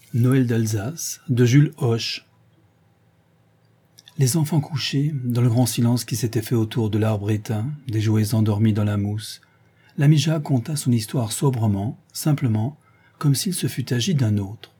Noël d'Alsace de Jules Hoche. Les enfants couchés, dans le grand silence qui s'était fait autour de l'arbre éteint, des jouets endormis dans la mousse, l'ami Jacques conta son histoire sobrement, simplement, comme s'il se fût agi d'un autre.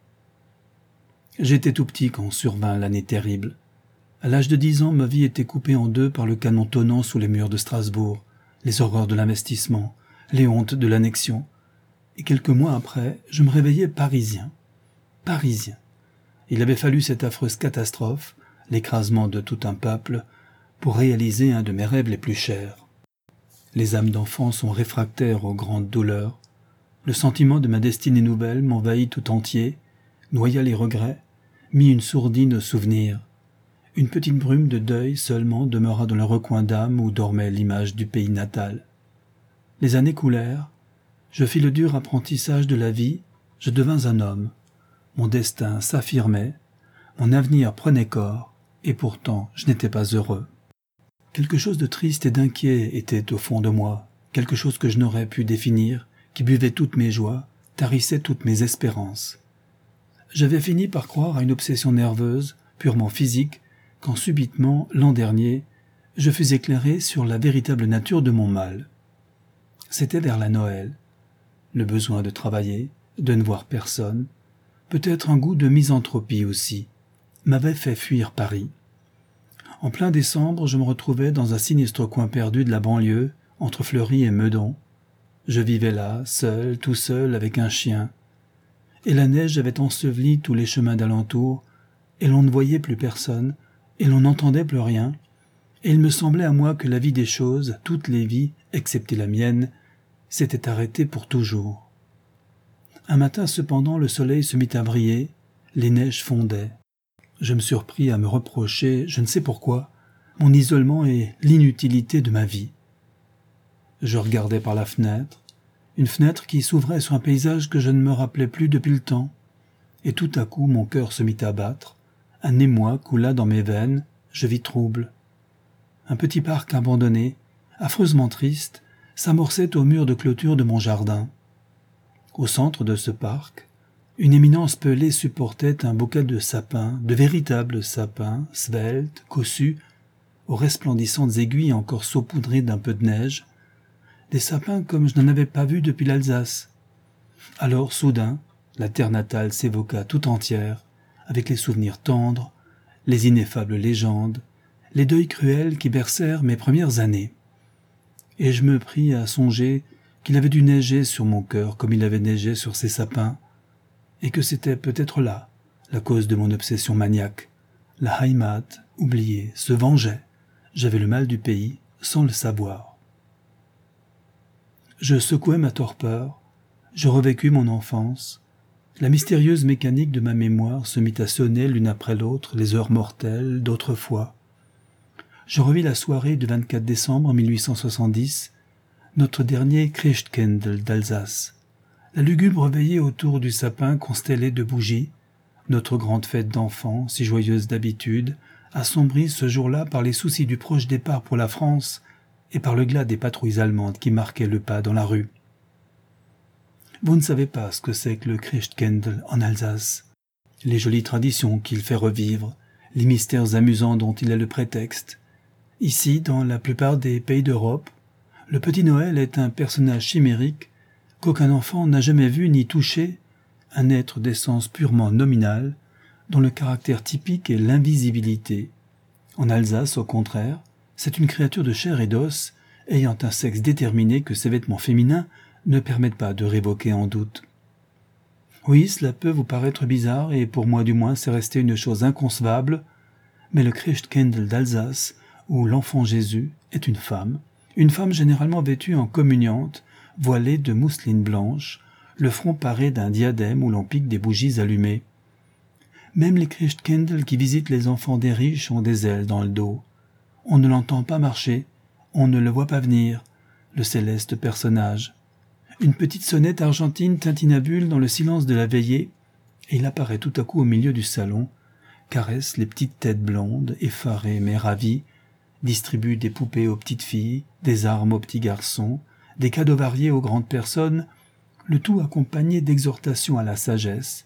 J'étais tout petit quand survint l'année terrible. À l'âge de 10 ans, ma vie était coupée en deux par le canon tonnant sous les murs de Strasbourg, les horreurs de l'investissement, les hontes de l'annexion. Et quelques mois après, je me réveillais parisien. Parisien. Il avait fallu cette affreuse catastrophe, l'écrasement de tout un peuple, pour réaliser un de mes rêves les plus chers. Les âmes d'enfants sont réfractaires aux grandes douleurs. Le sentiment de ma destinée nouvelle m'envahit tout entier, noya les regrets, mit une sourdine aux souvenirs. Une petite brume de deuil seulement demeura dans le recoin d'âme où dormait l'image du pays natal. Les années coulèrent, je fis le dur apprentissage de la vie, je devins un homme. Mon destin s'affirmait, mon avenir prenait corps, et pourtant je n'étais pas heureux. Quelque chose de triste et d'inquiet était au fond de moi, quelque chose que je n'aurais pu définir, qui buvait toutes mes joies, tarissait toutes mes espérances. J'avais fini par croire à une obsession nerveuse, purement physique, quand subitement, l'an dernier, je fus éclairé sur la véritable nature de mon mal. C'était vers la Noël. Le besoin de travailler, de ne voir personne, peut-être un goût de misanthropie aussi, m'avait fait fuir Paris. En plein décembre, je me retrouvais dans un sinistre coin perdu de la banlieue, entre Fleury et Meudon. Je vivais là, seul, tout seul, avec un chien. Et la neige avait enseveli tous les chemins d'alentour, et l'on ne voyait plus personne, et l'on n'entendait plus rien, et il me semblait à moi que la vie des choses, toutes les vies, excepté la mienne, s'était arrêtée pour toujours. Un matin cependant, le soleil se mit à briller, les neiges fondaient. Je me surpris à me reprocher, je ne sais pourquoi, mon isolement et l'inutilité de ma vie. Je regardais par la fenêtre, une fenêtre qui s'ouvrait sur un paysage que je ne me rappelais plus depuis le temps, et tout à coup mon cœur se mit à battre, un émoi coula dans mes veines, je vis trouble. Un petit parc abandonné, affreusement triste, s'amorçait au mur de clôture de mon jardin. Au centre de ce parc, une éminence pelée supportait un bouquet de sapins, de véritables sapins, sveltes, cossus, aux resplendissantes aiguilles encore saupoudrées d'un peu de neige, des sapins comme je n'en avais pas vu depuis l'Alsace. Alors, soudain, la terre natale s'évoqua tout entière, avec les souvenirs tendres, les ineffables légendes, les deuils cruels qui bercèrent mes premières années. Et je me pris à songer qu'il avait dû neiger sur mon cœur comme il avait neigé sur ces sapins, et que c'était peut-être là la cause de mon obsession maniaque. La Heimat, oubliée, se vengeait. J'avais le mal du pays, sans le savoir. Je secouai ma torpeur, je revécus mon enfance. La mystérieuse mécanique de ma mémoire se mit à sonner l'une après l'autre les heures mortelles d'autrefois. Je revis la soirée du 24 décembre 1870, notre dernier Christkindl d'Alsace. La lugubre veillée autour du sapin constellé de bougies, notre grande fête d'enfants, si joyeuse d'habitude, assombrie ce jour-là par les soucis du proche départ pour la France et par le glas des patrouilles allemandes qui marquaient le pas dans la rue. Vous ne savez pas ce que c'est que le Christkindl en Alsace, les jolies traditions qu'il fait revivre, les mystères amusants dont il est le prétexte. Ici, dans la plupart des pays d'Europe, le petit Noël est un personnage chimérique qu'aucun enfant n'a jamais vu ni touché, un être d'essence purement nominale, dont le caractère typique est l'invisibilité. En Alsace, au contraire, c'est une créature de chair et d'os, ayant un sexe déterminé que ses vêtements féminins ne permettent pas de révoquer en doute. Oui, cela peut vous paraître bizarre, et pour moi du moins c'est resté une chose inconcevable, mais le Christkindl d'Alsace, où l'enfant Jésus est une femme généralement vêtue en communiante, voilée de mousseline blanche, le front paré d'un diadème où l'on pique des bougies allumées. Même les Christkindl qui visitent les enfants des riches ont des ailes dans le dos. On ne l'entend pas marcher, on ne le voit pas venir, le céleste personnage. Une petite sonnette argentine tintinabule dans le silence de la veillée, et il apparaît tout à coup au milieu du salon, caresse les petites têtes blondes, effarées mais ravies, distribue des poupées aux petites filles, des armes aux petits garçons, des cadeaux variés aux grandes personnes, le tout accompagné d'exhortations à la sagesse,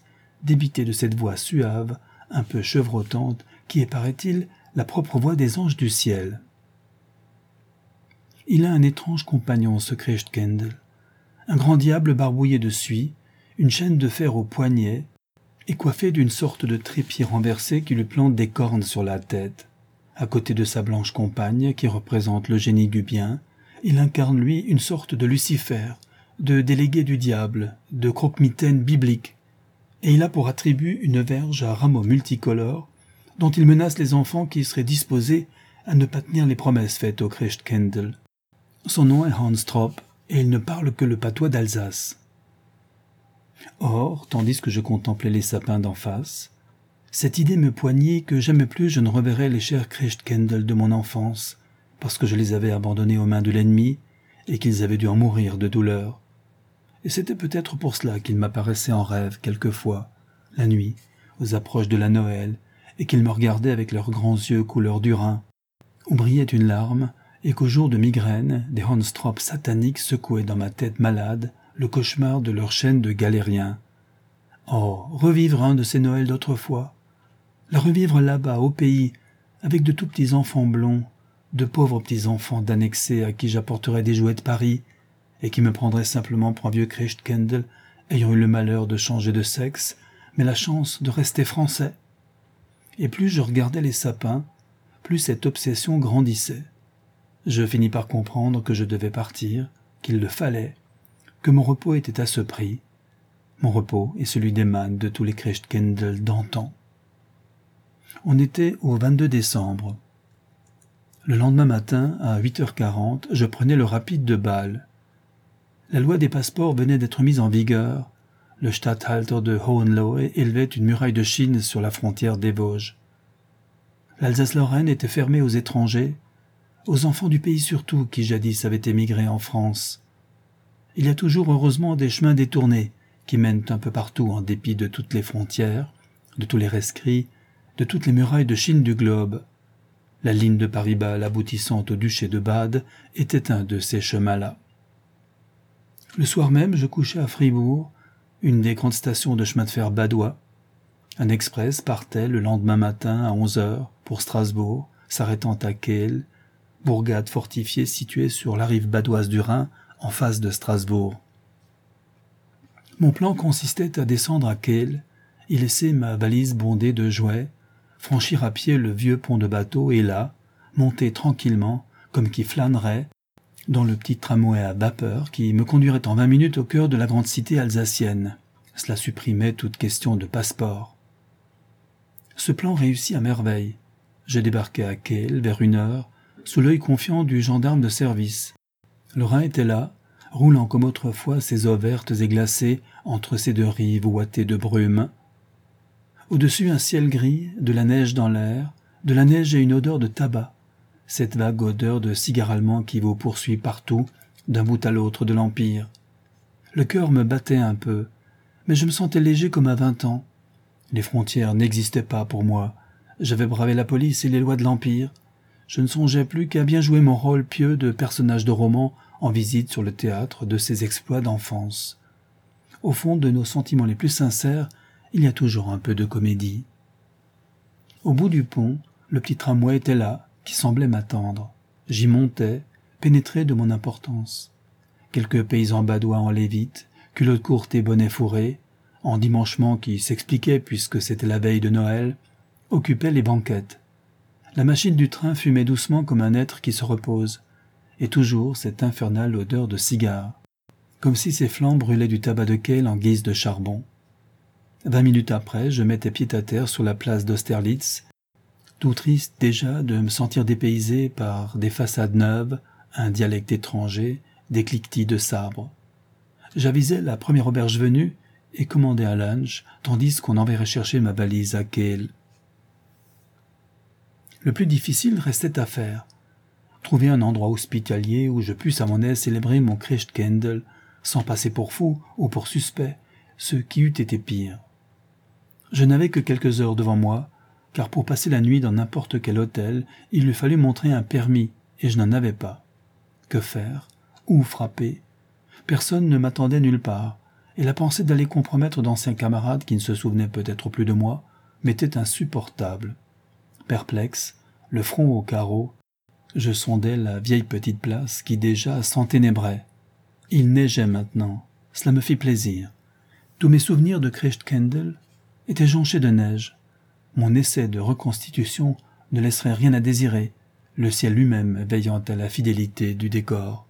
débité de cette voix suave, un peu chevrotante, qui est, paraît-il, la propre voix des anges du ciel. Il a un étrange compagnon, ce Krecht Kendall, un grand diable barbouillé de suie, une chaîne de fer au poignet, et coiffé d'une sorte de trépied renversé qui lui plante des cornes sur la tête. À côté de sa blanche compagne, qui représente le génie du bien, il incarne, lui, une sorte de Lucifer, de délégué du diable, de croque-mitaine biblique, et il a pour attribut une verge à rameaux multicolores, dont il menace les enfants qui seraient disposés à ne pas tenir les promesses faites au Krecht Kendall. Son nom est Hans Trop, et il ne parle que le patois d'Alsace. Or, tandis que je contemplais les sapins d'en face, cette idée me poignait que jamais plus je ne reverrais les chers Krecht Kendall de mon enfance, parce que je les avais abandonnés aux mains de l'ennemi et qu'ils avaient dû en mourir de douleur. Et c'était peut-être pour cela qu'ils m'apparaissaient en rêve quelquefois, la nuit, aux approches de la Noël, et qu'ils me regardaient avec leurs grands yeux couleur du Rhin, où brillait une larme, et qu'au jour de migraine, des Hans-Trop sataniques secouaient dans ma tête malade le cauchemar de leur chaîne de galériens. Oh, revivre un de ces Noëls d'autrefois, la revivre là-bas, au pays, avec de tout petits enfants blonds, de pauvres petits enfants d'annexés à qui j'apporterais des jouets de Paris, et qui me prendraient simplement pour un vieux Krecht Kendall ayant eu le malheur de changer de sexe, mais la chance de rester français. Et plus je regardais les sapins, plus cette obsession grandissait. Je finis par comprendre que je devais partir, qu'il le fallait, que mon repos était à ce prix, mon repos et celui des mânes de tous les Krecht Kendall d'antan. On était au 22 décembre. Le lendemain matin, à 8h40, je prenais le rapide de Bâle. La loi des passeports venait d'être mise en vigueur. Le Statthalter de Hohenlohe élevait une muraille de Chine sur la frontière des Vosges. L'Alsace-Lorraine était fermée aux étrangers, aux enfants du pays surtout qui jadis avaient émigré en France. Il y a toujours heureusement des chemins détournés qui mènent un peu partout en dépit de toutes les frontières, de tous les rescrits, de toutes les murailles de Chine du globe. La ligne de Paris-Bâle aboutissant au duché de Bade était un de ces chemins-là. Le soir même, je couchais à Fribourg, une des grandes stations de chemin de fer badois. Un express partait le lendemain matin à 11h pour Strasbourg, s'arrêtant à Kehl, bourgade fortifiée située sur la rive badoise du Rhin, en face de Strasbourg. Mon plan consistait à descendre à Kehl, y laisser ma valise bondée de jouets, franchir à pied le vieux pont de bateau et là, monter tranquillement, comme qui flânerait, dans le petit tramway à vapeur qui me conduirait en 20 minutes au cœur de la grande cité alsacienne. Cela supprimait toute question de passeport. Ce plan réussit à merveille. Je débarquai à Kehl vers 1h, sous l'œil confiant du gendarme de service. Le Rhin était là, roulant comme autrefois ses eaux vertes et glacées entre ses deux rives ouatées de brume. Au-dessus un ciel gris, de la neige dans l'air, de la neige et une odeur de tabac, cette vague odeur de cigare allemand qui vous poursuit partout, d'un bout à l'autre de l'Empire. Le cœur me battait un peu, mais je me sentais léger comme à 20 ans. Les frontières n'existaient pas pour moi. J'avais bravé la police et les lois de l'Empire. Je ne songeais plus qu'à bien jouer mon rôle pieux de personnage de roman en visite sur le théâtre de ces exploits d'enfance. Au fond de nos sentiments les plus sincères, il y a toujours un peu de comédie. Au bout du pont, le petit tramway était là, qui semblait m'attendre. J'y montais, pénétré de mon importance. Quelques paysans badois en lévite, culottes courtes et bonnets fourrés, en dimanchement qui s'expliquait puisque c'était la veille de Noël, occupaient les banquettes. La machine du train fumait doucement comme un être qui se repose, et toujours cette infernale odeur de cigare, comme si ces flammes brûlaient du tabac de Kehl en guise de charbon. 20 minutes après, je mettais pied à terre sur la place d'Austerlitz, tout triste déjà de me sentir dépaysé par des façades neuves, un dialecte étranger, des cliquetis de sabres. J'avisai la première auberge venue et commandai un lunch, tandis qu'on enverrait chercher ma valise à Kehl. Le plus difficile restait à faire. Trouver un endroit hospitalier où je puisse à mon aise célébrer mon Krecht Kendall, sans passer pour fou ou pour suspect, ce qui eût été pire. Je n'avais que quelques heures devant moi, car pour passer la nuit dans n'importe quel hôtel, il lui fallut montrer un permis, et je n'en avais pas. Que faire? Où frapper? Personne ne m'attendait nulle part, et la pensée d'aller compromettre d'anciens camarades qui ne se souvenaient peut-être plus de moi m'était insupportable. Perplexe, le front au carreau, je sondais la vieille petite place qui déjà s'enténébrait. Il neigeait maintenant, cela me fit plaisir. Tous mes souvenirs de Christkindl étaient jonchés de neige. Mon essai de reconstitution ne laisserait rien à désirer, le ciel lui-même veillant à la fidélité du décor.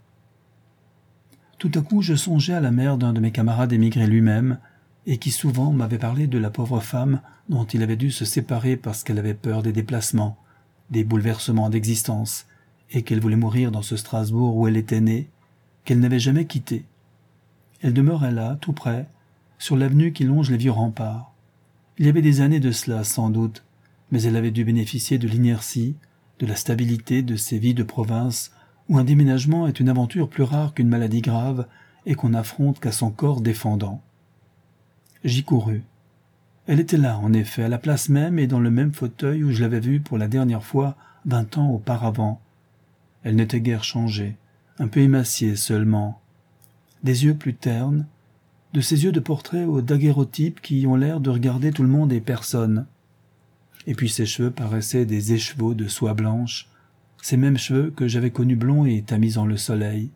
Tout à coup, je songeais à la mère d'un de mes camarades émigré lui-même, et qui souvent m'avait parlé de la pauvre femme dont il avait dû se séparer parce qu'elle avait peur des déplacements, des bouleversements d'existence, et qu'elle voulait mourir dans ce Strasbourg où elle était née, qu'elle n'avait jamais quitté. Elle demeurait là, tout près, sur l'avenue qui longe les vieux remparts. Il y avait des années de cela, sans doute, mais elle avait dû bénéficier de l'inertie, de la stabilité de ces vies de province où un déménagement est une aventure plus rare qu'une maladie grave et qu'on n'affronte qu'à son corps défendant. J'y courus. Elle était là, en effet, à la place même et dans le même fauteuil où je l'avais vue pour la dernière fois 20 ans auparavant. Elle n'était guère changée, un peu émaciée seulement. Des yeux plus ternes, de ces yeux de portrait au daguerreotype qui ont l'air de regarder tout le monde et personne. Et puis ses cheveux paraissaient des écheveaux de soie blanche, ces mêmes cheveux que j'avais connus blonds et tamisant le soleil.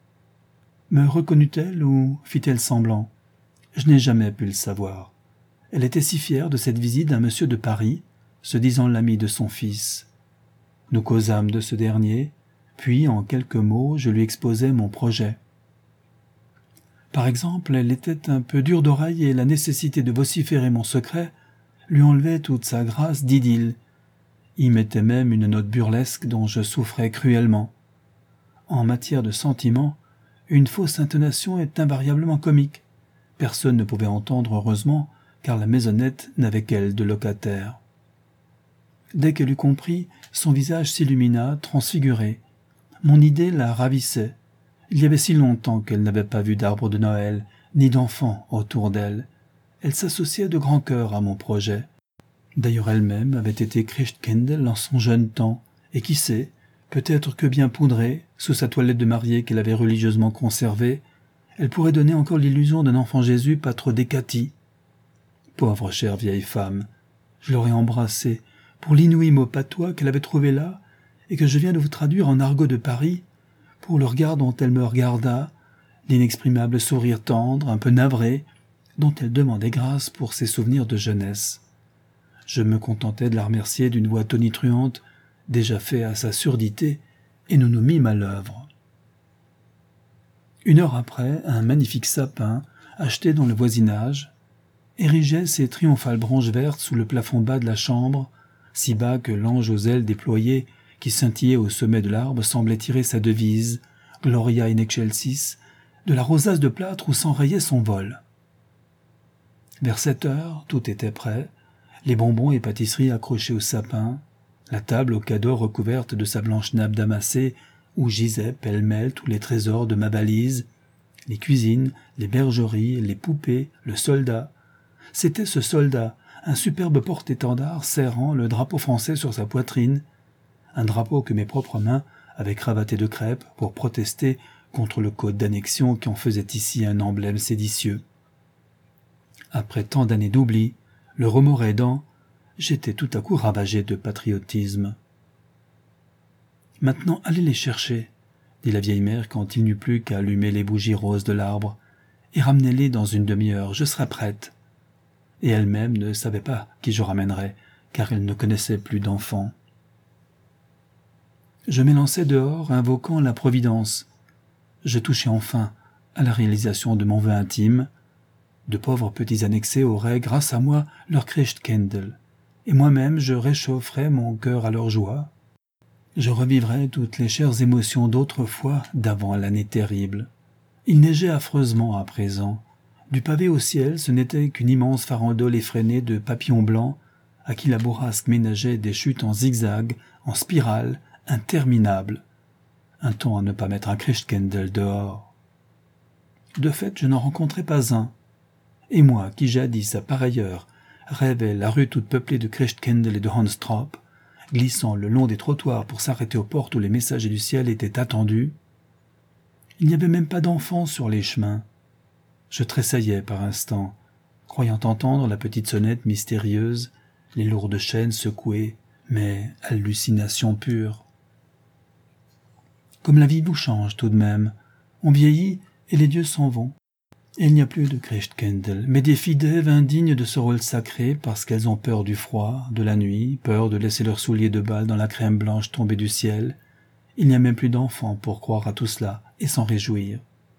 Me reconnut-elle ou fit-elle semblant? Je n'ai jamais pu le savoir. Elle était si fière de cette visite d'un monsieur de Paris, se disant l'ami de son fils. Nous causâmes de ce dernier, puis en quelques mots je lui exposai mon projet. Par exemple, elle était un peu dure d'oreille et la nécessité de vociférer mon secret lui enlevait toute sa grâce d'idylle. Y mettait même une note burlesque dont je souffrais cruellement. En matière de sentiments, une fausse intonation est invariablement comique. Personne ne pouvait entendre heureusement, car la maisonnette n'avait qu'elle de locataire. Dès qu'elle eut compris, son visage s'illumina, transfiguré. Mon idée la ravissait. Il y avait si longtemps qu'elle n'avait pas vu d'arbre de Noël, ni d'enfants autour d'elle. Elle s'associait de grand cœur à mon projet. D'ailleurs elle-même avait été Christkindl en son jeune temps, et qui sait, peut-être que bien poudrée, sous sa toilette de mariée qu'elle avait religieusement conservée, elle pourrait donner encore l'illusion d'un enfant Jésus pas trop décati. Pauvre chère vieille femme, je l'aurais embrassée pour l'inouï mot patois qu'elle avait trouvé là, et que je viens de vous traduire en argot de Paris, pour le regard dont elle me regarda, l'inexprimable sourire tendre, un peu navré, dont elle demandait grâce pour ses souvenirs de jeunesse. Je me contentais de la remercier d'une voix tonitruante, déjà fait à sa surdité, et nous nous mîmes à l'œuvre. 1 heure après, un magnifique sapin, acheté dans le voisinage, érigeait ses triomphales branches vertes sous le plafond bas de la chambre, si bas que l'ange aux ailes déployées qui scintillait au sommet de l'arbre semblait tirer sa devise, Gloria in excelsis, de la rosace de plâtre où s'enrayait son vol. Vers 7 heures, tout était prêt, les bonbons et pâtisseries accrochés au sapin, la table aux cadeaux recouverte de sa blanche nappe damassée où gisaient pêle-mêle tous les trésors de ma valise, les cuisines, les bergeries, les poupées, le soldat. C'était ce soldat, un superbe porte-étendard serrant le drapeau français sur sa poitrine, un drapeau que mes propres mains avaient cravaté de crêpe pour protester contre le code d'annexion qui en faisait ici un emblème séditieux. Après tant d'années d'oubli, le remords aidant, j'étais tout à coup ravagé de patriotisme. « Maintenant, allez les chercher, » dit la vieille mère quand il n'eut plus qu'à allumer les bougies roses de l'arbre, « et ramenez-les dans une demi-heure, je serai prête. » Et elle-même ne savait pas qui je ramènerais, car elle ne connaissait plus d'enfants. Je m'élançai dehors, invoquant la Providence. Je touchai enfin à la réalisation de mon vœu intime. De pauvres petits annexés auraient, grâce à moi, leur Christkindl, et moi-même je réchaufferais mon cœur à leur joie. Je revivrais toutes les chères émotions d'autrefois, d'avant l'année terrible. Il neigeait affreusement à présent. Du pavé au ciel, ce n'était qu'une immense farandole effrénée de papillons blancs, à qui la bourrasque ménageait des chutes en zigzag, en spirale, interminables. Un temps à ne pas mettre un Christkindl dehors. De fait, je n'en rencontrais pas un. Et moi, qui jadis, à pareille heure, rêvais la rue toute peuplée de Christkindl et de Honstrop, glissant le long des trottoirs pour s'arrêter aux portes où les messagers du ciel étaient attendus, il n'y avait même pas d'enfants sur les chemins. Je tressaillais par instants, croyant entendre la petite sonnette mystérieuse, les lourdes chaînes secouées, mais hallucination pure. Comme la vie vous change tout de même, on vieillit et les dieux s'en vont. Et il n'y a plus de Christkindl, mais des filles d'Ève indignes de ce rôle sacré parce qu'elles ont peur du froid, de la nuit, peur de laisser leurs souliers de bal dans la crème blanche tombée du ciel. Il n'y a même plus d'enfants pour croire à tout cela et s'en réjouir.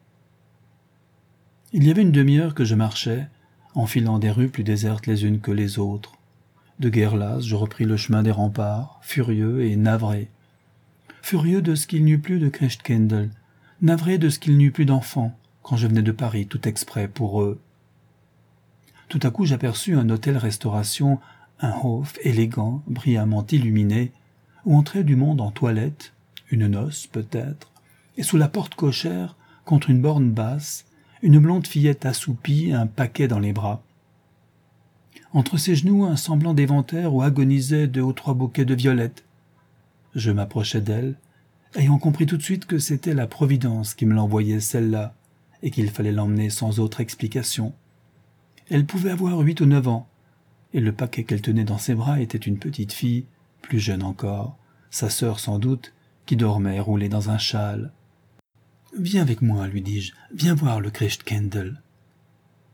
Il y avait une demi-heure que je marchais, enfilant des rues plus désertes les unes que les autres. De guerre lasse, je repris le chemin des remparts, furieux et navré. Furieux de ce qu'il n'y eut plus de Christkindl, navré de ce qu'il n'y eut plus d'enfants, quand je venais de Paris tout exprès pour eux. Tout à coup j'aperçus un hôtel-restauration, un Hof élégant, brillamment illuminé, où entrait du monde en toilette, une noce peut-être, et sous la porte cochère, contre une borne basse, une blonde fillette assoupie, un paquet dans les bras. Entre ses genoux, un semblant d'éventaire où agonisaient 2 ou 3 bouquets de violettes. Je m'approchai d'elle, ayant compris tout de suite que c'était la Providence qui me l'envoyait celle-là, et qu'il fallait l'emmener sans autre explication. Elle pouvait avoir 8 ou 9 ans, et le paquet qu'elle tenait dans ses bras était une petite fille, plus jeune encore, sa sœur sans doute, qui dormait roulée dans un châle. « Viens avec moi, lui dis-je, viens voir le Christkindl. »« Christkindl »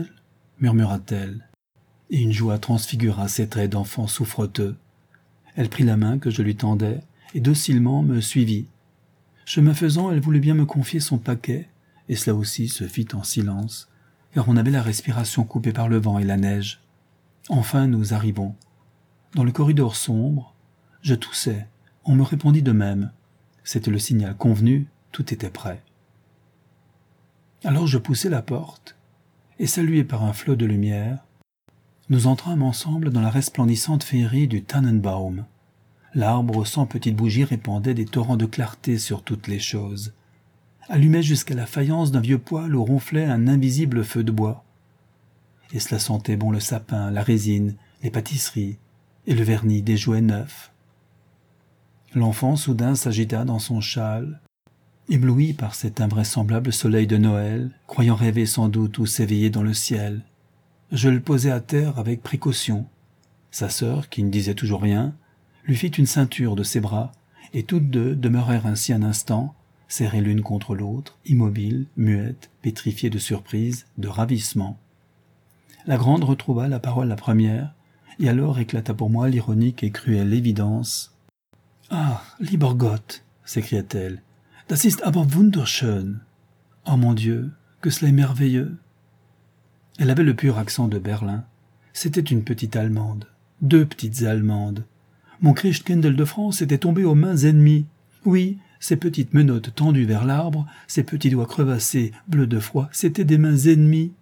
murmura-t-elle, et une joie transfigura ses traits d'enfant souffreteux. Elle prit la main que je lui tendais, et docilement me suivit. Chemin faisant, elle voulut bien me confier son paquet, et cela aussi se fit en silence, car on avait la respiration coupée par le vent et la neige. Enfin nous arrivons. Dans le corridor sombre, je toussais, on me répondit de même. C'était le signal convenu, tout était prêt. Alors je poussai la porte, et salué par un flot de lumière, nous entrâmes ensemble dans la resplendissante féerie du Tannenbaum. L'arbre aux 100 petites bougies répandait des torrents de clarté sur toutes les choses, allumait jusqu'à la faïence d'un vieux poêle où ronflait un invisible feu de bois. Et cela sentait bon le sapin, la résine, les pâtisseries et le vernis des jouets neufs. L'enfant soudain s'agita dans son châle, ébloui par cet invraisemblable soleil de Noël, croyant rêver sans doute ou s'éveiller dans le ciel. Je le posai à terre avec précaution. Sa sœur, qui ne disait toujours rien, lui fit une ceinture de ses bras, et toutes deux demeurèrent ainsi un instant, serrées l'une contre l'autre, immobiles, muettes, pétrifiées de surprise, de ravissement. La grande retrouva la parole la première, et alors éclata pour moi l'ironique et cruelle évidence. « Ah, lieber Gott » s'écria-t-elle, « das ist aber wunderschön » »« Oh mon Dieu, que cela est merveilleux !» Elle avait le pur accent de Berlin. C'était une petite Allemande, 2 petites Allemandes. Mon Christkindl de France était tombé aux mains ennemies. Oui, ses petites menottes tendues vers l'arbre, ses petits doigts crevassés, bleus de froid, c'étaient des mains ennemies.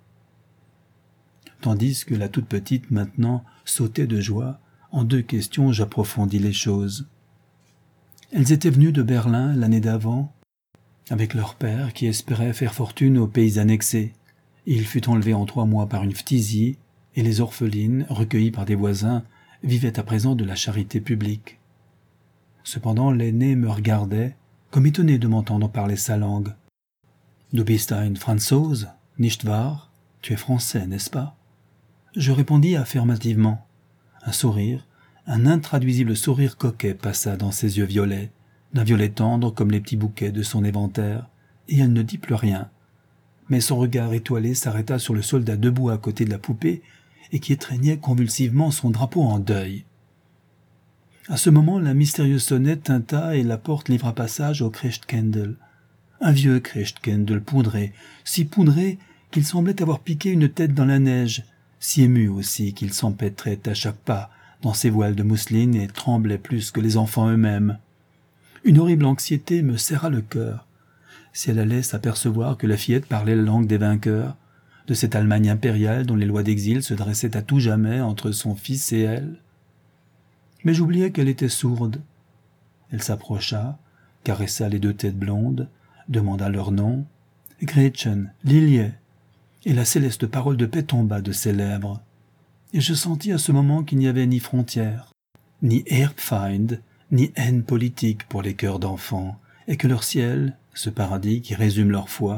Tandis que la toute petite, maintenant, sautait de joie, en 2 questions j'approfondis les choses. Elles étaient venues de Berlin l'année d'avant, avec leur père qui espérait faire fortune aux pays annexés. Il fut enlevé en 3 mois par une phtisie, et les orphelines, recueillies par des voisins, vivaient à présent de la charité publique. Cependant l'aîné me regardait, comme étonné de m'entendre parler sa langue. « Du bist ein Franzose, nicht wahr ? Tu es français, n'est-ce pas ?» Je répondis affirmativement. Un sourire, un intraduisible sourire coquet passa dans ses yeux violets, d'un violet tendre comme les petits bouquets de son éventaire, et elle ne dit plus rien. Mais son regard étoilé s'arrêta sur le soldat debout à côté de la poupée et qui étreignait convulsivement son drapeau en deuil. À ce moment, la mystérieuse sonnette tinta et la porte livra passage au Christkindl. Un vieux Christkindl poudré, si poudré qu'il semblait avoir piqué une tête dans la neige, si ému aussi qu'il s'empêtrait à chaque pas dans ses voiles de mousseline et tremblait plus que les enfants eux-mêmes. Une horrible anxiété me serra le cœur. Si elle allait s'apercevoir que la fillette parlait la langue des vainqueurs, de cette Allemagne impériale dont les lois d'exil se dressaient à tout jamais entre son fils et elle. Mais j'oubliais qu'elle était sourde. Elle s'approcha, caressa les 2 têtes blondes, demanda leur nom, Gretchen, Lilie, et la céleste parole de paix tomba de ses lèvres. Et je sentis à ce moment qu'il n'y avait ni frontières, ni Erbfeind, ni haine politique pour les cœurs d'enfants, et que leur ciel, ce paradis qui résume leur foi,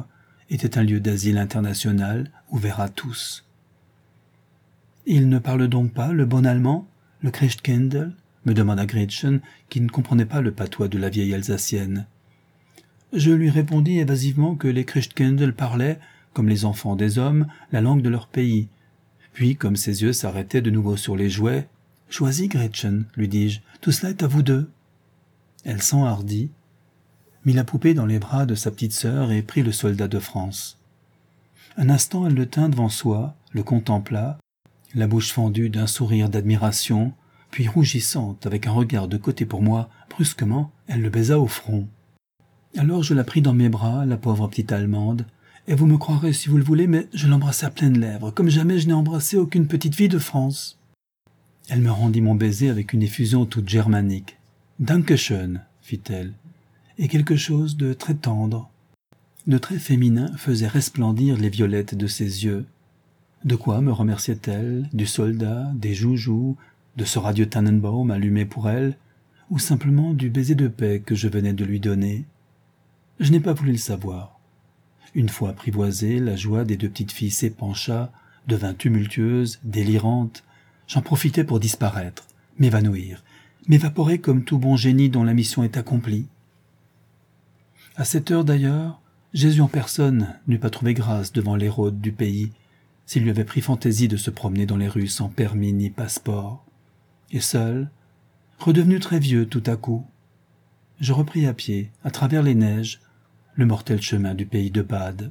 était un lieu d'asile international ouvert à tous. Il ne parle donc pas le bon allemand, le Christkindl, me demanda Gretchen, qui ne comprenait pas le patois de la vieille Alsacienne. Je lui répondis évasivement que les Christkindl parlaient, comme les enfants des hommes, la langue de leur pays. Puis, comme ses yeux s'arrêtaient de nouveau sur les jouets, « Choisis, Gretchen, lui dis-je, tout cela est à vous deux. » Elle s'enhardit, mit la poupée dans les bras de sa petite sœur et prit le soldat de France. Un instant, elle le tint devant soi, le contempla, la bouche fendue d'un sourire d'admiration, puis rougissante, avec un regard de côté pour moi, brusquement, elle le baisa au front. Alors je la pris dans mes bras, la pauvre petite Allemande, et vous me croirez si vous le voulez, mais je l'embrassai à pleines lèvres, comme jamais je n'ai embrassé aucune petite fille de France. Elle me rendit mon baiser avec une effusion toute germanique. « Dankeschön » fit-elle, et quelque chose de très tendre, de très féminin faisait resplendir les violettes de ses yeux. De quoi me remerciait-elle? Du soldat, des joujoux, de ce radieux Tannenbaum allumé pour elle, ou simplement du baiser de paix que je venais de lui donner? Je n'ai pas voulu le savoir. Une fois apprivoisée, la joie des deux petites filles s'épancha, devint tumultueuse, délirante. J'en profitai pour disparaître, m'évanouir, m'évaporer comme tout bon génie dont la mission est accomplie. À cette heure d'ailleurs, Jésus en personne n'eût pas trouvé grâce devant l'Hérode du pays, s'il lui avait pris fantaisie de se promener dans les rues sans permis ni passeport. Et seul, redevenu très vieux tout à coup, je repris à pied, à travers les neiges, le mortel chemin du pays de Bade.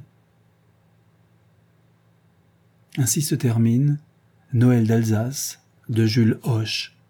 Ainsi se termine Noël d'Alsace de Jules Hoche.